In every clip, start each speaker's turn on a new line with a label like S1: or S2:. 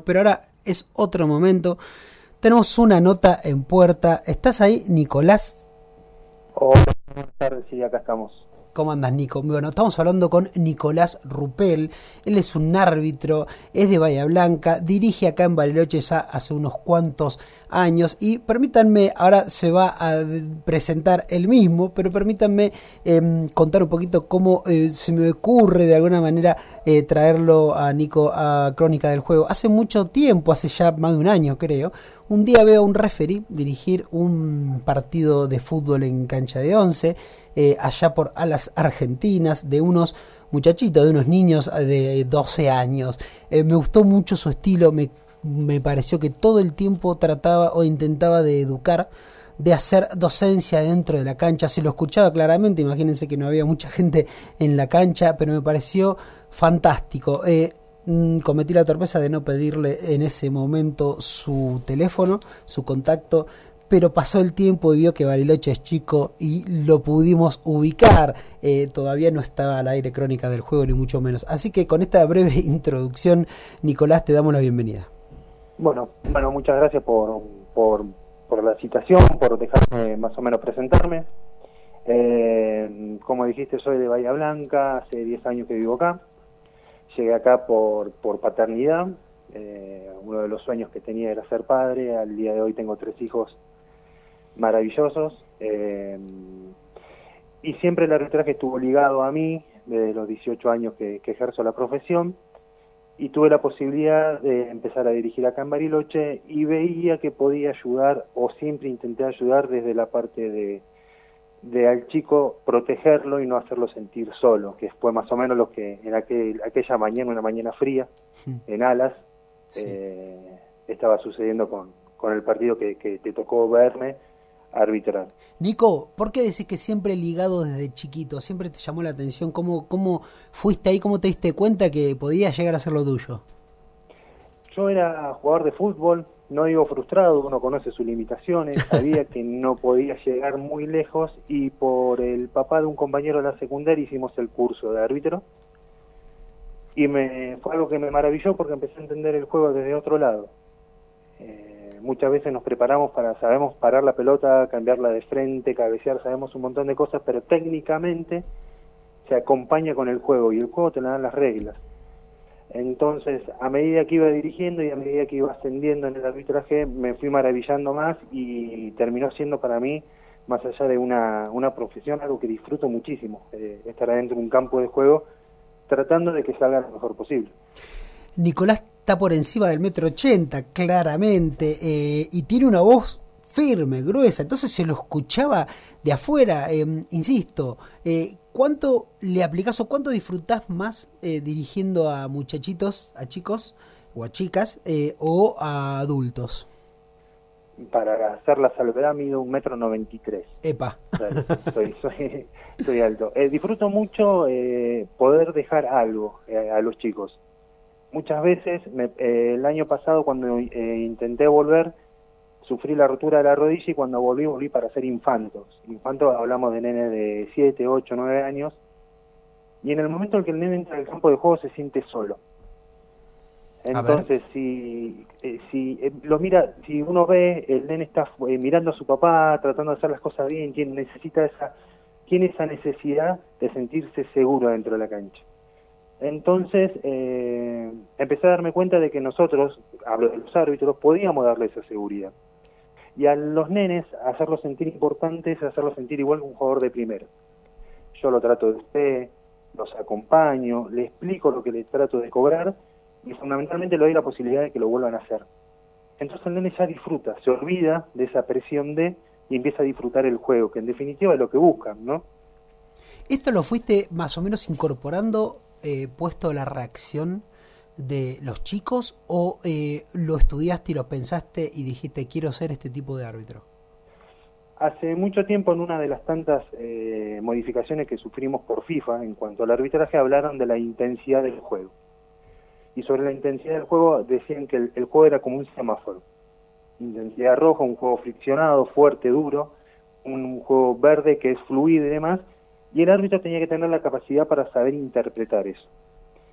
S1: pero ahora es otro momento. Tenemos una nota en puerta. ¿Estás ahí, Nicolás?
S2: Hola, buenas tardes, sí, acá estamos.
S1: ¿Cómo andas, Nico? Bueno, estamos hablando con Nicolás Rupel. Él es un árbitro, es de Bahía Blanca, dirige acá en Bariloche hace unos cuantos años. Y permítanme, ahora se va a presentar él mismo, pero permítanme contar un poquito cómo se me ocurre de alguna manera traerlo a Nico a Crónica del Juego. Hace mucho tiempo, hace ya más de un año creo, un día veo a un referee dirigir un partido de fútbol en cancha de 11, allá por Alas Argentinas, de unos muchachitos, de unos niños de 12 años. Me gustó mucho su estilo, me pareció que todo el tiempo trataba o intentaba de educar, de hacer docencia dentro de la cancha. Se lo escuchaba claramente, imagínense que no había mucha gente en la cancha, pero me pareció fantástico. Cometí la torpeza de no pedirle en ese momento su teléfono, su contacto, pero pasó el tiempo y vio que Bariloche es chico y lo pudimos ubicar. Todavía no estaba al aire Crónica del Juego, ni mucho menos. Así que con esta breve introducción, Nicolás, te damos la bienvenida.
S2: Bueno, muchas gracias por la citación, por dejarme más o menos presentarme. Como dijiste, soy de Bahía Blanca, hace 10 años que vivo acá. Llegué acá por paternidad. Uno de los sueños que tenía era ser padre. Al día de hoy tengo 3 hijos maravillosos. Y siempre el arbitraje estuvo ligado a mí, desde los 18 años que ejerzo la profesión. Y tuve la posibilidad de empezar a dirigir acá en Bariloche y veía que podía ayudar, o siempre intenté ayudar desde la parte de al chico protegerlo y no hacerlo sentir solo, que fue más o menos lo que en aquella mañana, una mañana fría, en Alas, sí, estaba sucediendo con el partido que te tocó verme arbitrar.
S1: Nico, ¿por qué decís que siempre ligado desde chiquito? ¿Siempre te llamó la atención? ¿Cómo fuiste ahí? ¿Cómo te diste cuenta que podías llegar a ser lo tuyo?
S2: Yo era jugador de fútbol, no digo frustrado, uno conoce sus limitaciones, sabía que no podía llegar muy lejos y por el papá de un compañero de la secundaria hicimos el curso de árbitro y fue algo que me maravilló porque empecé a entender el juego desde otro lado. Muchas veces nos preparamos sabemos parar la pelota, cambiarla de frente, cabecear, sabemos un montón de cosas, pero técnicamente se acompaña con el juego y el juego te le dan las reglas. Entonces, a medida que iba dirigiendo y a medida que iba ascendiendo en el arbitraje, me fui maravillando más y terminó siendo para mí, más allá de una profesión, algo que disfruto muchísimo, estar adentro de un campo de juego tratando de que salga lo mejor posible.
S1: Nicolás está por encima del 1,80 m, claramente, y tiene una voz firme, gruesa, entonces se lo escuchaba de afuera. Insisto, ¿cuánto le aplicás o cuánto disfrutás más dirigiendo a muchachitos, a chicos o a chicas o a adultos?
S2: Para hacer la salvedad mido 1,93 m.
S1: Epa.
S2: Soy alto. Disfruto mucho poder dejar algo a los chicos. Muchas veces, el año pasado cuando intenté volver, sufrí la rotura de la rodilla y cuando volví para ser infantos. Infantos hablamos de nenes de 7, 8, 9 años. Y en el momento en que el nene entra al campo de juego se siente solo. Entonces, si uno ve, el nene está mirando a su papá, tratando de hacer las cosas bien, tiene esa necesidad de sentirse seguro dentro de la cancha. Entonces, empecé a darme cuenta de que nosotros, hablo de los árbitros, podíamos darle esa seguridad. Y a los nenes, hacerlos sentir importantes, hacerlos sentir igual que un jugador de primera. Yo lo trato de usted, los acompaño, le explico lo que les trato de cobrar y fundamentalmente le doy la posibilidad de que lo vuelvan a hacer. Entonces el nene ya disfruta, se olvida de esa presión y empieza a disfrutar el juego, que en definitiva es lo que buscan, ¿no?
S1: ¿Esto lo fuiste más o menos incorporando, puesto la reacción de los chicos, o lo estudiaste y lo pensaste y dijiste quiero ser este tipo de árbitro?
S2: Hace mucho tiempo, en una de las tantas modificaciones que sufrimos por FIFA en cuanto al arbitraje, hablaron de la intensidad del juego. Y sobre la intensidad del juego decían que el juego era como un semáforo. Intensidad roja, un juego friccionado, fuerte, duro, un juego verde que es fluido y demás, y el árbitro tenía que tener la capacidad para saber interpretar eso.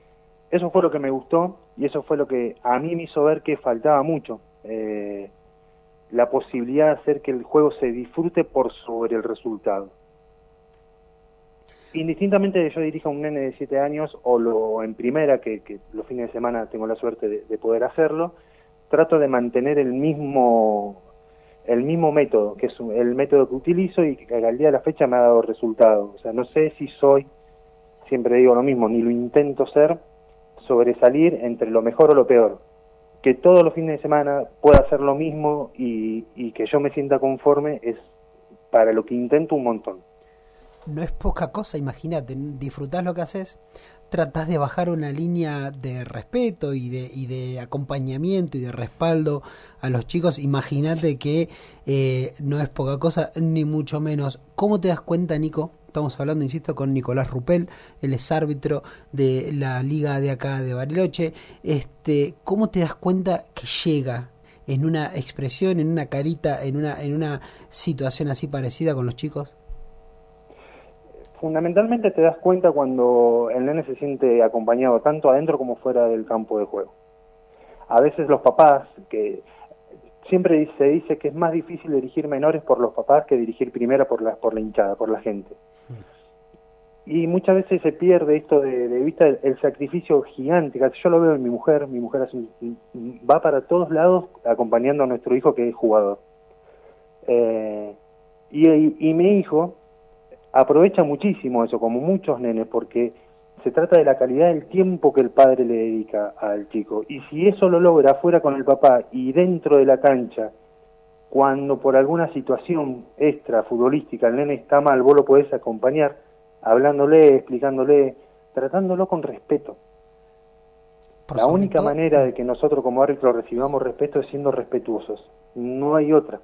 S2: Eso fue lo que me gustó y eso fue lo que a mí me hizo ver que faltaba mucho. La posibilidad de hacer que el juego se disfrute por sobre el resultado. Indistintamente de yo dirija a un nene de 7 años o en primera, que los fines de semana tengo la suerte de poder hacerlo, trato de mantener el mismo método, que es el método que utilizo y que al día de la fecha me ha dado resultados. O sea, no sé si soy, siempre digo lo mismo, ni lo intento ser, sobresalir entre lo mejor o lo peor. Que todos los fines de semana pueda hacer lo mismo y que yo me sienta conforme es para lo que intento un montón.
S1: No es poca cosa, imagínate, disfrutás lo que haces, tratás de bajar una línea de respeto y de acompañamiento y de respaldo a los chicos, imagínate que no es poca cosa, ni mucho menos. ¿Cómo te das cuenta, Nico? Estamos hablando, insisto, con Nicolás Rupel, él es árbitro de la liga de acá de Bariloche. ¿Cómo te das cuenta que llega en una expresión, en una carita, en una situación así parecida con los chicos?
S2: Fundamentalmente te das cuenta cuando el nene se siente acompañado tanto adentro como fuera del campo de juego. A veces los papás, que siempre se dice que es más difícil dirigir menores por los papás que dirigir primera por la hinchada, por la gente. Y muchas veces se pierde esto de vista el sacrificio gigante. Yo lo veo en mi mujer va para todos lados acompañando a nuestro hijo que es jugador. Y mi hijo aprovecha muchísimo eso, como muchos nenes, porque se trata de la calidad del tiempo que el padre le dedica al chico. Y si eso lo logra fuera con el papá y dentro de la cancha, cuando por alguna situación extra futbolística el nene está mal, vos lo podés acompañar, hablándole, explicándole, tratándolo con respeto. La única manera de que nosotros como árbitros recibamos respeto es siendo respetuosos. No hay otra.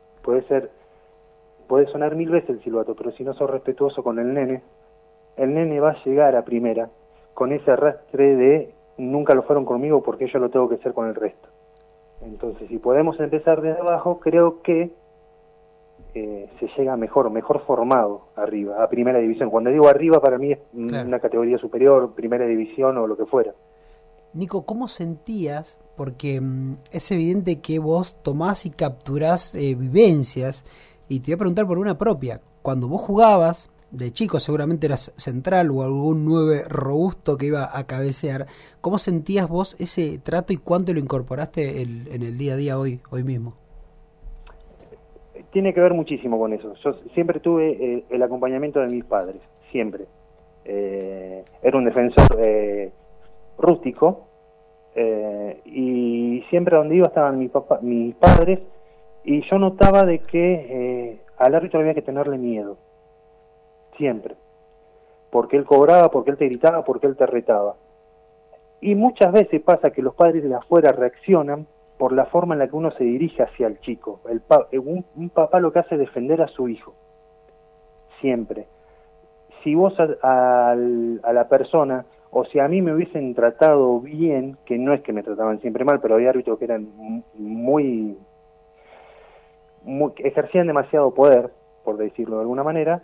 S2: Puede sonar 1000 veces el silbato, pero si no sos respetuoso con el nene va a llegar a primera con ese arrastre de nunca lo fueron conmigo porque yo lo tengo que hacer con el resto. Entonces, si podemos empezar desde abajo, creo que se llega mejor formado arriba, a primera división. Cuando digo arriba, para mí es una categoría superior, primera división o lo que fuera.
S1: Nico, ¿cómo sentías? Porque es evidente que vos tomás y capturás vivencias. Y te voy a preguntar por una propia. Cuando vos jugabas, de chico seguramente eras central o algún 9 robusto que iba a cabecear. ¿Cómo sentías vos ese trato y cuánto lo incorporaste en el día a día hoy mismo?
S2: Tiene que ver muchísimo con eso. Yo siempre tuve el acompañamiento de mis padres, siempre. Era un defensor rústico y siempre donde iba estaban mis padres. Y yo notaba de que al árbitro había que tenerle miedo, siempre, porque él cobraba, porque él te gritaba, porque él te retaba. Y muchas veces pasa que los padres de afuera reaccionan por la forma en la que uno se dirige hacia el chico. Un papá lo que hace es defender a su hijo, siempre. Si vos a la persona, o si a mí me hubiesen tratado bien, que no es que me trataban siempre mal, pero había árbitros que eran ejercían demasiado poder, por decirlo de alguna manera,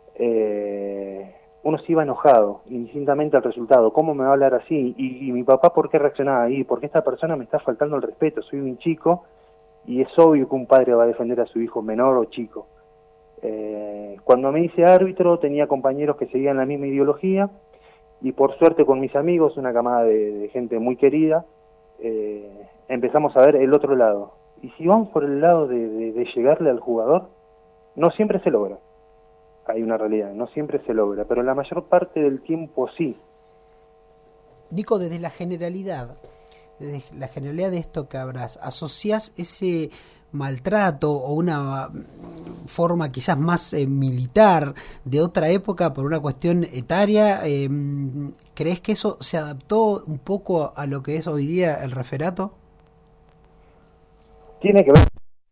S2: uno se iba enojado indistintamente al resultado. ¿Cómo me va a hablar así? Y mi papá, ¿por qué reaccionaba ahí? Porque esta persona me está faltando el respeto. Soy un chico y es obvio que un padre va a defender a su hijo menor o chico. Cuando me hice árbitro tenía compañeros que seguían la misma ideología y por suerte con mis amigos, una camada de gente muy querida, empezamos a ver el otro lado. Y si vamos por el lado de llegarle al jugador, no siempre se logra. Hay una realidad, no siempre se logra, pero la mayor parte del tiempo sí.
S1: Nico, desde la generalidad de esto que habrás, ¿asociás ese maltrato o una forma quizás más militar de otra época por una cuestión etaria? ¿Crees que eso se adaptó un poco a lo que es hoy día el referato?
S2: Tiene que ver.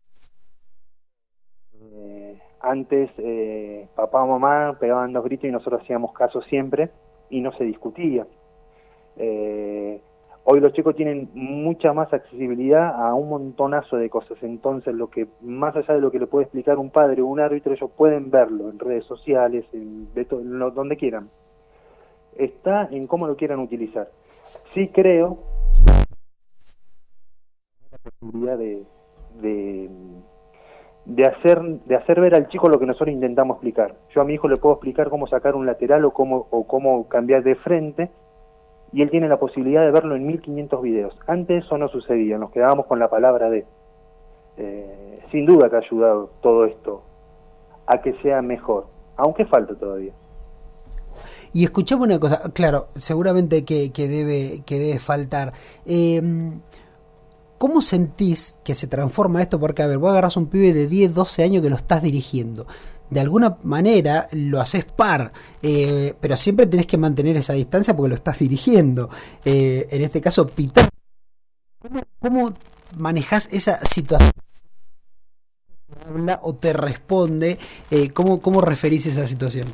S2: Antes papá o mamá pegaban 2 gritos y nosotros hacíamos caso siempre y no se discutía. Hoy los chicos tienen mucha más accesibilidad a un montonazo de cosas, entonces lo que más allá de lo que le puede explicar un padre o un árbitro, ellos pueden verlo en redes sociales, donde quieran. Está en cómo lo quieran utilizar. Sí creo la posibilidad de, de hacer ver al chico lo que nosotros intentamos explicar. Yo a mi hijo le puedo explicar cómo sacar un lateral o cómo cambiar de frente, y él tiene la posibilidad de verlo en 1500 videos. Antes eso no sucedía, nos quedábamos con la palabra de... sin duda que ha ayudado todo esto a que sea mejor, aunque falta todavía.
S1: Y escuchame una cosa, claro, seguramente que debe faltar. ¿Cómo sentís que se transforma esto? Porque, a ver, vos agarrás un pibe de 10, 12 años que lo estás dirigiendo. De alguna manera lo haces par, pero siempre tenés que mantener esa distancia porque lo estás dirigiendo. En este caso, Peter, ¿cómo manejás esa situación? ¿Habla o te responde? ¿Cómo referís esa situación?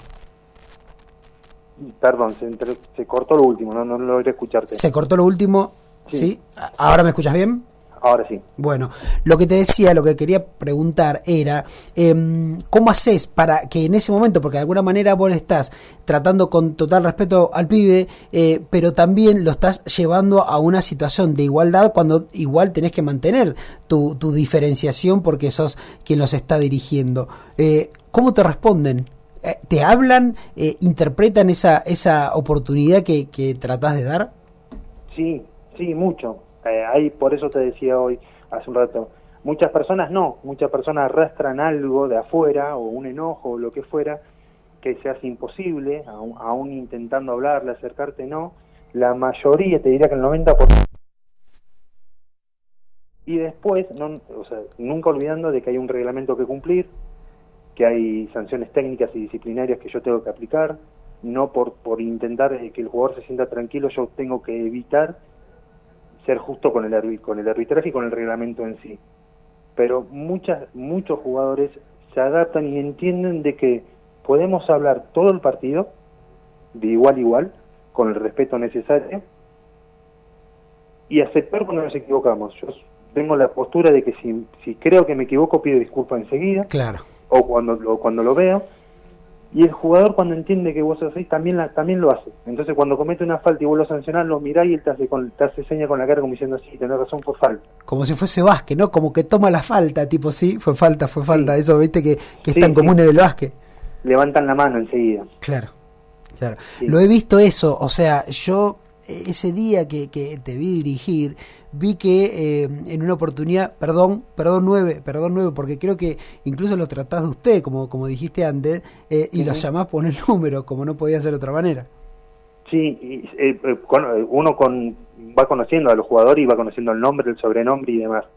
S2: Perdón, se cortó lo último, no logré escucharte.
S1: Se cortó lo último, ¿sí? ¿Ahora me escuchas bien?
S2: Ahora sí.
S1: Bueno, lo que te decía, lo que quería preguntar era, ¿cómo haces para que en ese momento, porque de alguna manera vos estás tratando con total respeto al pibe, pero también lo estás llevando a una situación de igualdad cuando igual tenés que mantener tu diferenciación porque sos quien los está dirigiendo? ¿Cómo te responden? ¿Te hablan? ¿Interpretan esa oportunidad que tratás de dar?
S2: Sí, mucho. Ahí por eso te decía hoy, hace un rato, muchas personas arrastran algo de afuera, o un enojo, o lo que fuera, que se hace imposible, aún intentando hablarle, acercarte, no. La mayoría, te diría que el 90%. Y después, nunca olvidando de que hay un reglamento que cumplir, que hay sanciones técnicas y disciplinarias que yo tengo que aplicar, no por intentar que el jugador se sienta tranquilo, yo tengo que evitar ser justo con el arbitraje y con el reglamento en sí. Pero muchos jugadores se adaptan y entienden de que podemos hablar todo el partido de igual a igual, con el respeto necesario, y aceptar cuando nos equivocamos. Yo tengo la postura de que si creo que me equivoco, pido disculpas enseguida,
S1: claro,
S2: o cuando lo veo. Y el jugador, cuando entiende que vos hacés, también lo hace. Entonces, cuando comete una falta y vos lo sancionás, lo mirás y él te hace seña con la cara como diciendo, sí, tenés razón, fue falta.
S1: Como si fuese básquet, ¿no? Como que toma la falta, tipo, sí, fue falta. Sí. Eso, viste, que es tan común en el básquet.
S2: Levantan la mano enseguida.
S1: Claro. Sí. Lo he visto eso, o sea, yo ese día que te vi dirigir, vi que en una oportunidad, perdón 9, porque creo que incluso lo tratás de usted, como dijiste antes, y lo llamás por el número, como no podía ser de otra manera.
S2: Sí, uno va conociendo a los jugadores y va conociendo el nombre, el sobrenombre y demás.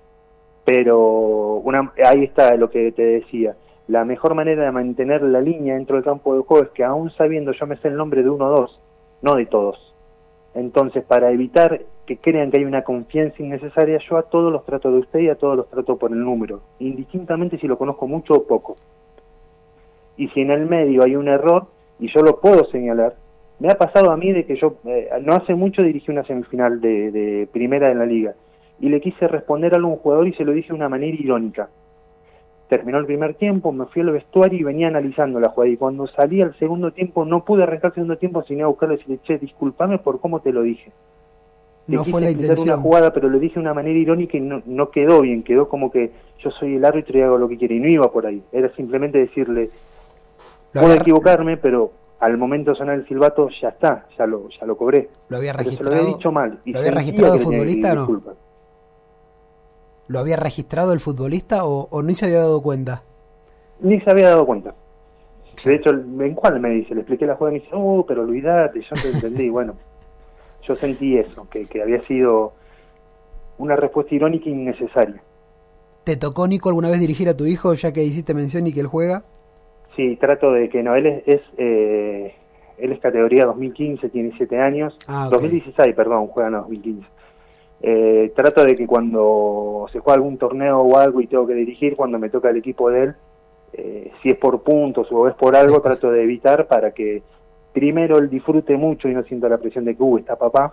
S2: Pero ahí está lo que te decía. La mejor manera de mantener la línea dentro del campo de juego es que, aún sabiendo, yo me sé el nombre de uno o dos, no de todos. Entonces, para evitar que crean que hay una confianza innecesaria, yo a todos los trato de usted y a todos los trato por el número, indistintamente si lo conozco mucho o poco. Y si en el medio hay un error, y yo lo puedo señalar, me ha pasado a mí de que yo, no hace mucho dirigí una semifinal de primera en la liga, y le quise responder a un jugador y se lo dije de una manera irónica. Terminó el primer tiempo, me fui al vestuario y venía analizando la jugada, y cuando salí al segundo tiempo no pude arrancar el segundo tiempo sin ir a buscarle y decirle, che, discúlpame por cómo te lo dije.
S1: No fue la intención.
S2: Una jugada, pero lo dije de una manera irónica y no quedó bien, quedó como que yo soy el árbitro y hago lo que quiere, y no iba por ahí. Era simplemente decirle, puedo equivocarme, pero al momento de sonar el silbato ya está, ya lo cobré.
S1: ¿Lo había registrado?
S2: Se lo había dicho mal. Y
S1: ¿lo había registrado el futbolista o no?
S2: Disculpas.
S1: ¿Lo había registrado el futbolista o ni se había dado cuenta?
S2: Ni se había dado cuenta. De hecho, ¿en cuál me dice? Le expliqué la jugada y me dice, pero olvidate, yo te entendí. Bueno, yo sentí eso, que había sido una respuesta irónica e innecesaria.
S1: ¿Te tocó, Nico, alguna vez dirigir a tu hijo, ya que hiciste mención y que él juega?
S2: Sí, trato de que no, él es categoría 2015, tiene 7 años, okay. 2016, perdón, juega en 2015. Trato de que cuando se juega algún torneo o algo y tengo que dirigir, cuando me toca el equipo de él, si es por puntos o es por algo, trato de evitar para que primero él disfrute mucho y no sienta la presión de que está papá,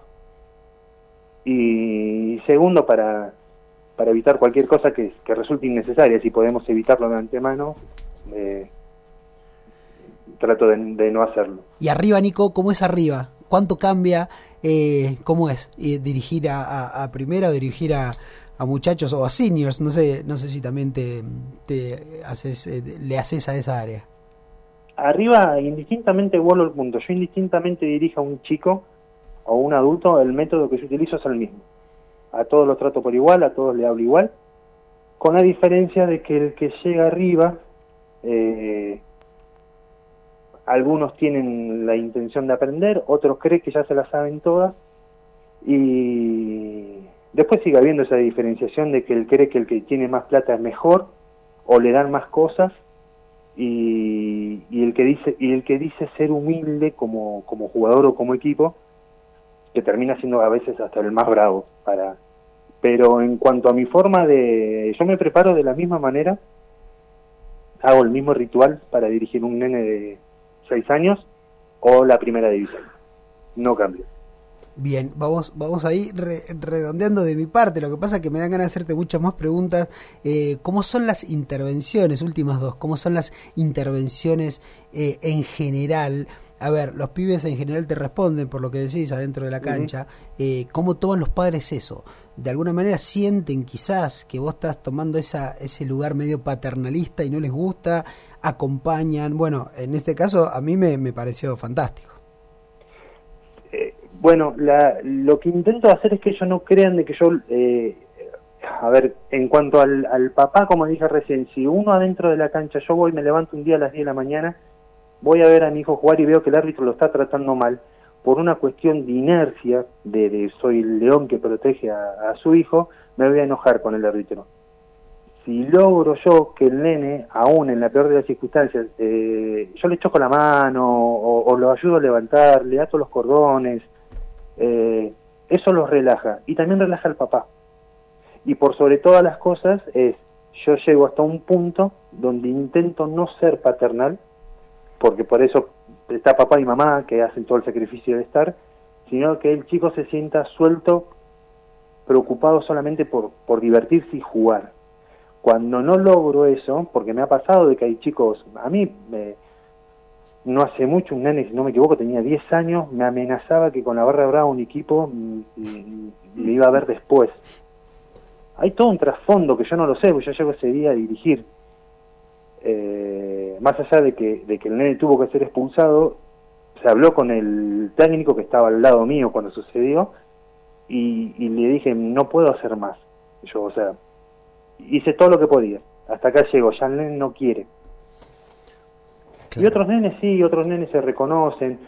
S2: y segundo para evitar cualquier cosa que resulte innecesaria. Si podemos evitarlo de antemano, trato de no hacerlo.
S1: Y arriba, Nico, ¿cómo es arriba? ¿Cuánto cambia? ¿Cómo es dirigir a primera o dirigir a muchachos o a seniors? No sé si también te haces, le haces a esa área.
S2: Arriba, indistintamente vuelvo al punto. Yo indistintamente dirijo a un chico o un adulto, el método que yo utilizo es el mismo. A todos los trato por igual, a todos le hablo igual, con la diferencia de que el que llega arriba, algunos tienen la intención de aprender, otros creen que ya se las saben todas, y después sigue habiendo esa diferenciación de que él cree que el que tiene más plata es mejor, o le dan más cosas, y el que dice ser humilde como jugador o como equipo, que termina siendo a veces hasta el más bravo. Pero en cuanto a mi forma yo me preparo de la misma manera, hago el mismo ritual para dirigir un nene de 6 años o la primera división, no cambio.
S1: Bien, vamos ahí redondeando de mi parte. Lo que pasa es que me dan ganas de hacerte muchas más preguntas. ¿Cómo son las intervenciones, últimas dos? ¿Cómo son las intervenciones en general? A ver, los pibes en general te responden por lo que decís adentro de la cancha. ¿Cómo toman los padres eso? ¿De alguna manera sienten quizás que vos estás tomando ese lugar medio paternalista y no les gusta? ¿Acompañan? Bueno, en este caso a mí me pareció fantástico.
S2: Bueno, lo que intento hacer es que ellos no crean de que yo... a ver, en cuanto al papá, como dije recién, si uno adentro de la cancha, yo me levanto un día a las 10 de la mañana, voy a ver a mi hijo jugar y veo que el árbitro lo está tratando mal, por una cuestión de inercia, de soy el león que protege a su hijo, me voy a enojar con el árbitro. Si logro yo que el nene, aún en la peor de las circunstancias, yo le choco la mano o lo ayudo a levantar, le ato los cordones, eso los relaja y también relaja al papá. Y por sobre todas las cosas yo llego hasta un punto donde intento no ser paternal, porque por eso está papá y mamá que hacen todo el sacrificio de estar, sino que el chico se sienta suelto, preocupado solamente por divertirse y jugar. Cuando no logro eso, porque me ha pasado de que hay chicos, a mí no hace mucho un nene, si no me equivoco, tenía 10 años, me amenazaba que con la barra brava un equipo me iba a ver después. Hay todo un trasfondo que yo no lo sé, porque yo llego ese día a dirigir. Más allá de que el nene tuvo que ser expulsado, se habló con el técnico que estaba al lado mío cuando sucedió y le dije, no puedo hacer más. Yo, o sea, hice todo lo que podía. Hasta acá llego, ya el nene no quiere. Claro. Y otros nenes sí, otros nenes se reconocen,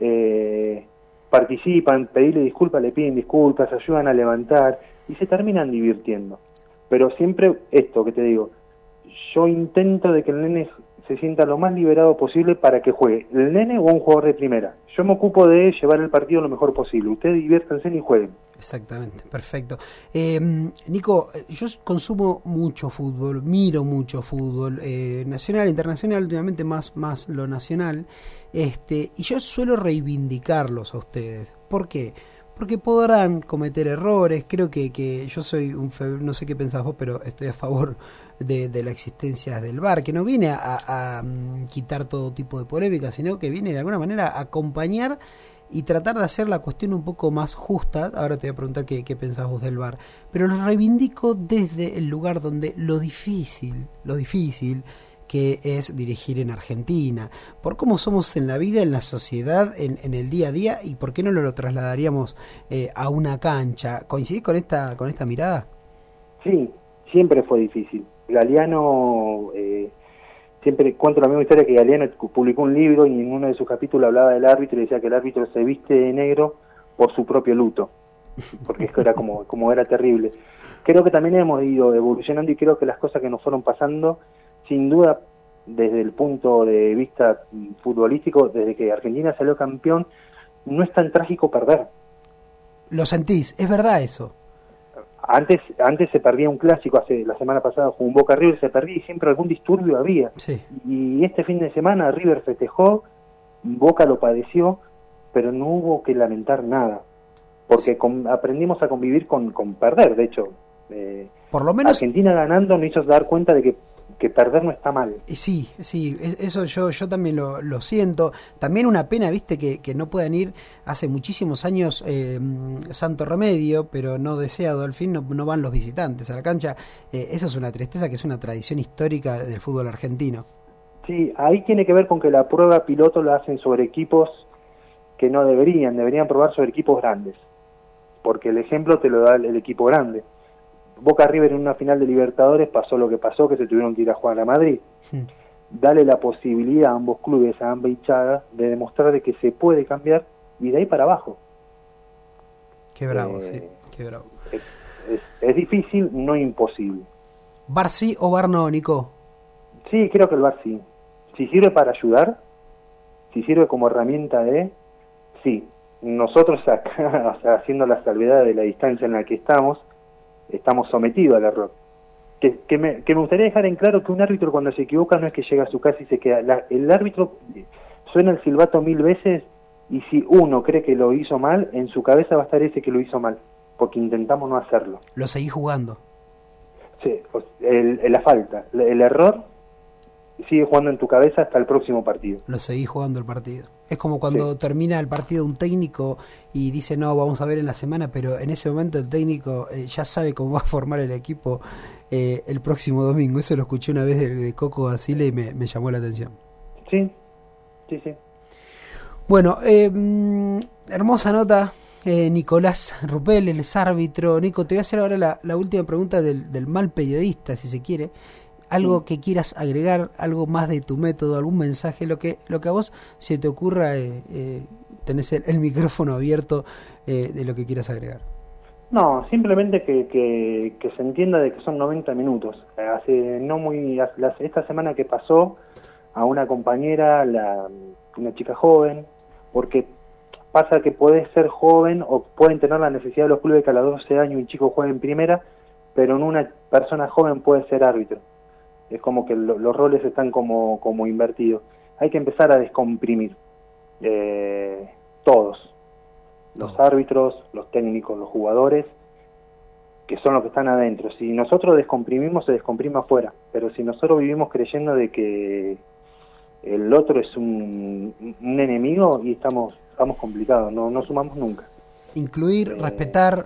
S2: participan, pedirle disculpas, le piden disculpas, ayudan a levantar y se terminan divirtiendo. Pero siempre esto que te digo, yo intento de que el nene se sienta lo más liberado posible para que juegue el nene o un jugador de primera. Yo me ocupo de llevar el partido lo mejor posible. Ustedes diviértanse y jueguen.
S1: Exactamente, perfecto. Nico, yo consumo mucho fútbol, miro mucho fútbol, nacional, internacional, últimamente más lo nacional, y yo suelo reivindicarlos a ustedes. ¿Por qué? Porque podrán cometer errores. Creo que yo soy no sé qué pensás vos, pero estoy a favor de la existencia del VAR, que no viene a quitar todo tipo de polémica, sino que viene de alguna manera a acompañar y tratar de hacer la cuestión un poco más justa. Ahora te voy a preguntar qué pensás vos del VAR, pero lo reivindico desde el lugar donde lo difícil que es dirigir en Argentina, por cómo somos en la vida, en la sociedad, en el día a día, y por qué no lo trasladaríamos a una cancha. ¿Coincidís con esta mirada?
S2: Sí, siempre fue difícil. Galeano, siempre cuento la misma historia, que Galeano publicó un libro y en uno de sus capítulos hablaba del árbitro y decía que el árbitro se viste de negro por su propio luto, porque esto era como era terrible. Creo que también hemos ido evolucionando y creo que las cosas que nos fueron pasando, sin duda, desde el punto de vista futbolístico, desde que Argentina salió campeón, no es tan trágico perder.
S1: Lo sentís, es verdad eso.
S2: Antes se perdía un clásico, la semana pasada jugó un Boca River, se perdía y siempre algún disturbio había.
S1: Sí.
S2: Y este fin de semana River festejó, Boca lo padeció, pero no hubo que lamentar nada, porque aprendimos a convivir con perder. De hecho,
S1: por lo menos
S2: Argentina ganando nos hizo dar cuenta de que que perder no está mal.
S1: Y sí, eso yo también lo siento. También una pena, viste, que no puedan ir hace muchísimos años Santo Remedio, pero no deseado, al fin no van los visitantes a la cancha. Eso es una tristeza, que es una tradición histórica del fútbol argentino.
S2: Sí, ahí tiene que ver con que la prueba piloto la hacen sobre equipos que no deberían probar sobre equipos grandes, porque el ejemplo te lo da el equipo grande. Boca River en una final de Libertadores pasó lo que pasó, que se tuvieron que ir a jugar a Madrid. Sí. Dale la posibilidad a ambos clubes, a ambas hinchadas, de demostrar de que se puede cambiar y de ahí para abajo.
S1: Qué bravo, sí, qué bravo.
S2: Es difícil, no imposible.
S1: ¿VAR sí o VAR no, Nico?
S2: Sí, creo que el VAR sí. Si sirve para ayudar, si sirve como herramienta sí. Nosotros acá, o sea, haciendo la salvedad de la distancia en la que estamos sometidos al error. Que me gustaría dejar en claro que un árbitro cuando se equivoca no es que llega a su casa y se queda. El árbitro suena el silbato 1000 veces y si uno cree que lo hizo mal, en su cabeza va a estar ese que lo hizo mal, porque intentamos no hacerlo.
S1: Lo seguís jugando.
S2: Sí, la falta, el error sigue jugando en tu cabeza hasta el próximo partido.
S1: Lo seguís jugando el partido. Es como cuando termina el partido un técnico y dice, no, vamos a ver en la semana, pero en ese momento el técnico ya sabe cómo va a formar el equipo el próximo domingo. Eso lo escuché una vez de Coco Basile y me llamó la atención.
S2: Sí.
S1: Bueno, hermosa nota. Nicolás Rupel, el árbitro. Nico, te voy a hacer ahora la última pregunta del mal periodista, si se quiere. Algo que quieras agregar, algo más de tu método, algún mensaje, lo que a vos se te ocurra, tenés el micrófono abierto de lo que quieras agregar.
S2: No, simplemente que se entienda de que son 90 minutos. Esta semana que pasó a una compañera, una chica joven, porque pasa que podés ser joven o pueden tener la necesidad de los clubes que a los 12 años un chico juegue en primera, pero en una persona joven puede ser árbitro. Es como que los roles están como invertidos. Hay que empezar a descomprimir todos. Los árbitros, los técnicos, los jugadores, que son los que están adentro. Si nosotros descomprimimos, se descomprime afuera. Pero si nosotros vivimos creyendo de que el otro es un enemigo, y estamos complicados, no sumamos nunca.
S1: Incluir, respetar...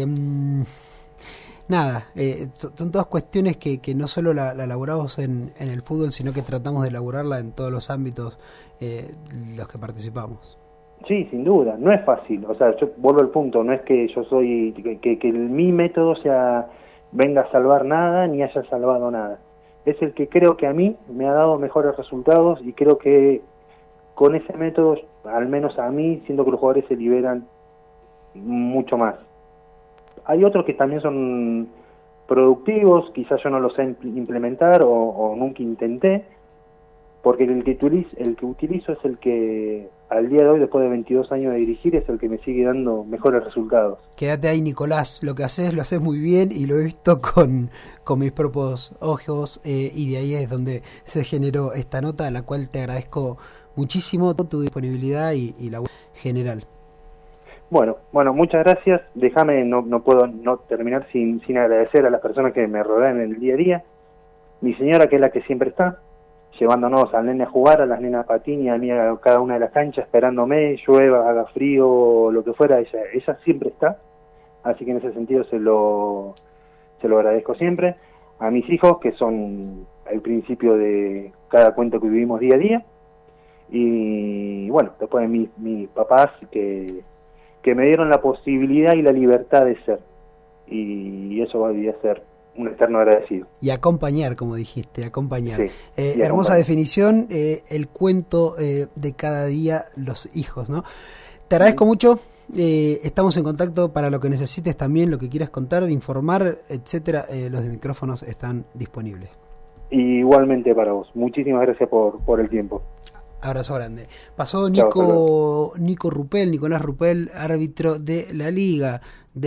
S1: Nada, son todas cuestiones que no solo la elaboramos en el fútbol, sino que tratamos de elaborarla en todos los ámbitos los que participamos.
S2: Sí, sin duda, no es fácil. O sea, yo vuelvo al punto, no es que yo soy, que mi método venga a salvar nada, ni haya salvado nada. Es el que creo que a mí me ha dado mejores resultados y creo que con ese método, al menos a mí, siento que los jugadores se liberan mucho más. Hay otros que también son productivos, quizás yo no los sé implementar o nunca intenté, porque el que utilizo es el que al día de hoy, después de 22 años de dirigir, es el que me sigue dando mejores resultados.
S1: Quédate ahí, Nicolás, lo que haces lo haces muy bien y lo he visto con mis propios ojos y de ahí es donde se generó esta nota, a la cual te agradezco muchísimo tu disponibilidad y la general.
S2: Bueno, muchas gracias. Déjame, no puedo no terminar sin agradecer a las personas que me rodean en el día a día. Mi señora, que es la que siempre está, llevándonos al nene a jugar, a las nenas a patín y a mí a cada una de las canchas, esperándome, llueva, haga frío, lo que fuera, ella siempre está. Así que en ese sentido se lo agradezco siempre. A mis hijos, que son el principio de cada cuento que vivimos día a día. Y bueno, después de mis papás, que me dieron la posibilidad y la libertad de ser. Y eso va a ser un eterno agradecido.
S1: Y acompañar, como dijiste, acompañar. Sí,
S2: acompañar.
S1: Hermosa definición, el cuento de cada día, los hijos, ¿no? Te agradezco mucho, estamos en contacto para lo que necesites también, lo que quieras contar, informar, etcétera, los micrófonos están disponibles.
S2: Igualmente para vos, muchísimas gracias por el tiempo.
S1: Abrazo grande. Pasó Nicolás Rupel, árbitro de la Liga.